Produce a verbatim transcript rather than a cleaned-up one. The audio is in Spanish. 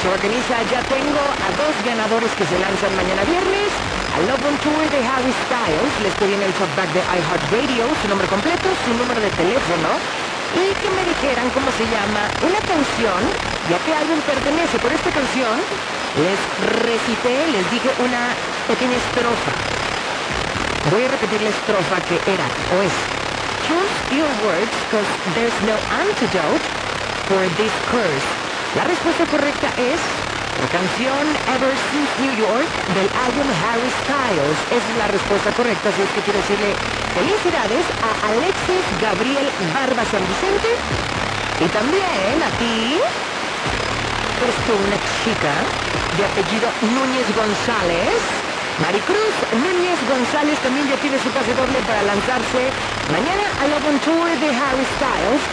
Chavacaniza, ya tengo a dos ganadores que se lanzan mañana viernes al Love on Tour de Harry Styles. Les pedí en el talkback de iHeartRadio su nombre completo, su número de teléfono y que me dijeran cómo se llama una canción y a qué álbum pertenece. Por esta canción les recité, les dije una pequeña estrofa. Voy a repetir la estrofa que era o es: choose your words cause there's no antidote for this curse. La respuesta correcta es la canción Ever Since New York del álbum Harry Styles. Esa es la respuesta correcta, así es que quiero decirle felicidades a Alexis Gabriel Barba San Vicente y también a ti. Eres tú una chica de apellido Núñez González. Maricruz Núñez González también ya tiene su pase doble para lanzarse mañana al Love on Tour de Harry Styles.